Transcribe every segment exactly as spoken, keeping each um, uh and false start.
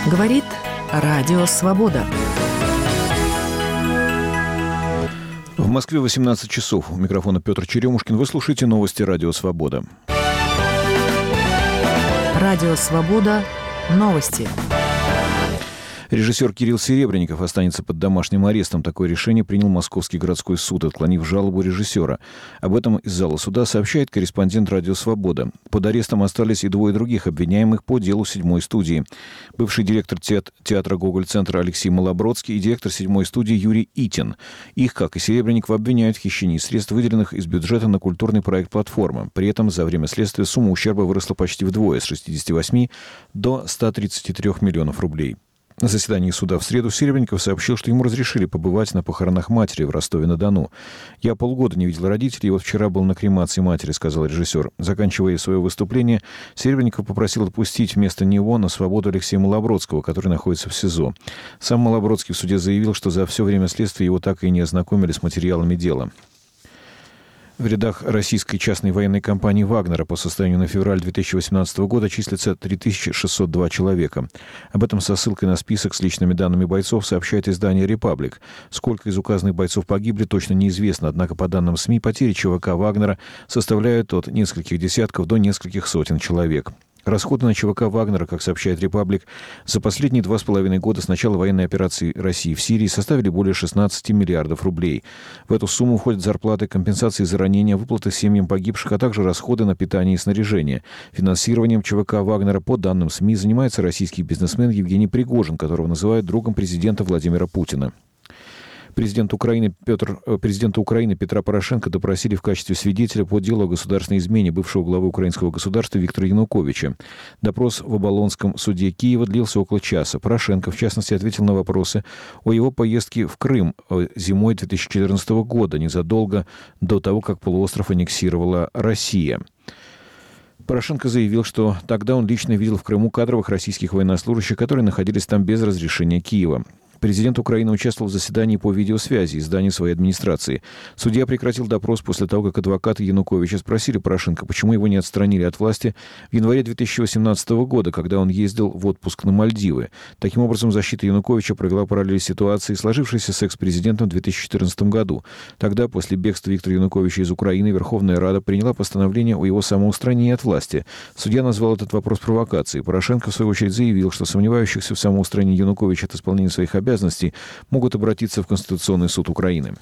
Говорит Радио Свобода. В Москве восемнадцать часов. У микрофона Петр Черемушкин. Вы слушаете новости Радио Свобода. Радио Свобода. Новости. Режиссер Кирилл Серебренников останется под домашним арестом. Такое решение принял Московский городской суд, отклонив жалобу режиссера. Об этом из зала суда сообщает корреспондент Радио Свобода. Под арестом остались и двое других обвиняемых по делу седьмой студии. Бывший директор театра «Гоголь-центр» Алексей Малобродский и директор седьмой студии Юрий Итин. Их, как и Серебренникова, обвиняют в хищении средств, выделенных из бюджета на культурный проект «Платформа». При этом за время следствия сумма ущерба выросла почти вдвое, с шестидесяти восьми до ста тридцати трёх миллионов рублей. На заседании суда в среду Серебренников сообщил, что ему разрешили побывать на похоронах матери в Ростове-на-Дону. «Я полгода не видел родителей, и вот вчера был на кремации матери», — сказал режиссер. Заканчивая свое выступление, Серебренников попросил отпустить вместо него на свободу Алексея Малобродского, который находится в СИЗО. Сам Малобродский в суде заявил, что за все время следствия его так и не ознакомили с материалами дела. В рядах российской частной военной компании «Вагнера» по состоянию на февраль две тысячи восемнадцатого года числится три тысячи шестьсот два человека. Об этом со ссылкой на список с личными данными бойцов сообщает издание «Репаблик». Сколько из указанных бойцов погибли, точно неизвестно, однако по данным СМИ потери ЧВК «Вагнера» составляют от нескольких десятков до нескольких сотен человек. Расходы на ЧВК «Вагнера», как сообщает «Репаблик», за последние два с половиной года с начала военной операции России в Сирии составили более шестнадцати миллиардов рублей. В эту сумму входят зарплаты, компенсации за ранения, выплаты семьям погибших, а также расходы на питание и снаряжение. Финансированием ЧВК «Вагнера», по данным СМИ, занимается российский бизнесмен Евгений Пригожин, которого называют другом президента Владимира Путина. Президент Украины Петр, президента Украины Петра Порошенко допросили в качестве свидетеля по делу о государственной измене бывшего главы украинского государства Виктора Януковича. Допрос в Оболонском суде Киева длился около часа. Порошенко, в частности, ответил на вопросы о его поездке в Крым зимой две тысячи четырнадцатого года, незадолго до того, как полуостров аннексировала Россия. Порошенко заявил, что тогда он лично видел в Крыму кадровых российских военнослужащих, которые находились там без разрешения Киева. Президент Украины участвовал в заседании по видеосвязи из здания своей администрации. Судья прекратил допрос после того, как адвокаты Януковича спросили Порошенко, почему его не отстранили от власти в январе две тысячи восемнадцатого года, когда он ездил в отпуск на Мальдивы. Таким образом, защита Януковича провела параллель ситуации, сложившейся с экс-президентом в две тысячи четырнадцатом году. Тогда, после бегства Виктора Януковича из Украины, Верховная Рада приняла постановление о его самоустранении от власти. Судья назвал этот вопрос провокацией. Порошенко, в свою очередь, заявил, что сомневающихся в самоустранении Януковича от исполнения своих обязанностей могут обратиться в Конституционный суд Украины.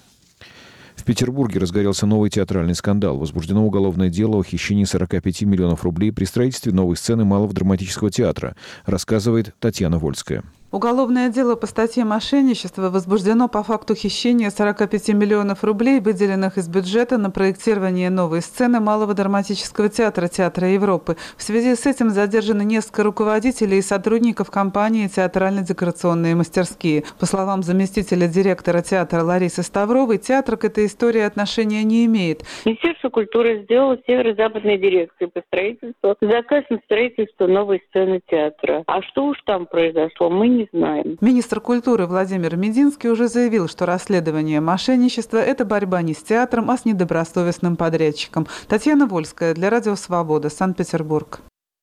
В Петербурге разгорелся новый театральный скандал. Возбуждено уголовное дело о хищении сорока пяти миллионов рублей при строительстве новой сцены Малого драматического театра, рассказывает Татьяна Вольская. Уголовное дело по статье «Мошенничество» возбуждено по факту хищения сорока пяти миллионов рублей, выделенных из бюджета на проектирование новой сцены Малого драматического театра Театра Европы. В связи с этим задержаны несколько руководителей и сотрудников компании «Театрально-декорационные мастерские». По словам заместителя директора театра Ларисы Ставровой, театр к этой истории отношения не имеет. Министерство культуры сделало северо-западной дирекции по строительству заказ на строительство новой сцены театра. А что уж там произошло, мы не не знаем. Министр культуры Владимир Мединский уже заявил, что расследование мошенничества – это борьба не с театром, а с недобросовестным подрядчиком. Татьяна Вольская для Радио Свобода, Санкт-Петербург.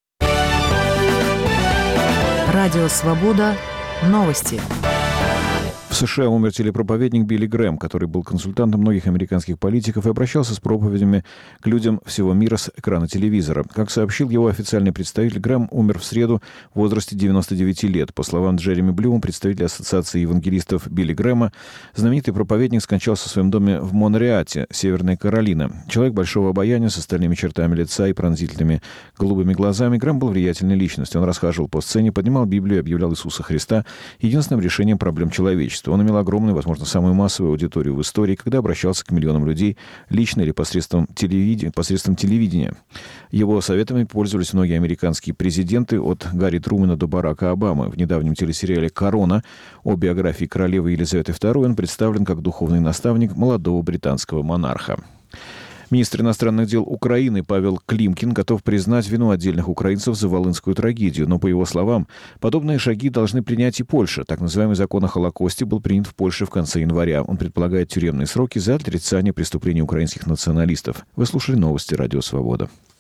Радио Свобода. Новости. В США умер телепроповедник Билли Грэм, который был консультантом многих американских политиков и обращался с проповедями к людям всего мира с экрана телевизора. Как сообщил его официальный представитель, Грэм умер в среду в возрасте девяноста девяти лет. По словам Джереми Блюма, представителя Ассоциации евангелистов Билли Грэма, знаменитый проповедник скончался в своем доме в Монреате, Северная Каролина. Человек большого обаяния, с остальными чертами лица и пронзительными голубыми глазами, Грэм был влиятельной личностью. Он расхаживал по сцене, поднимал Библию и объявлял Иисуса Христа единственным решением проблем человечества. Он имел огромную, возможно, самую массовую аудиторию в истории, когда обращался к миллионам людей лично или посредством телевидения. посредством телевидения. Его советами пользовались многие американские президенты, от Гарри Трумэна до Барака Обамы. В недавнем телесериале «Корона» о биографии королевы Елизаветы второй он представлен как духовный наставник молодого британского монарха. Министр иностранных дел Украины Павел Климкин готов признать вину отдельных украинцев за волынскую трагедию. Но, по его словам, подобные шаги должны принять и Польша. Так называемый закон о Холокосте был принят в Польше в конце января. Он предполагает тюремные сроки за отрицание преступлений украинских националистов. Вы слушали новости Радио Свобода.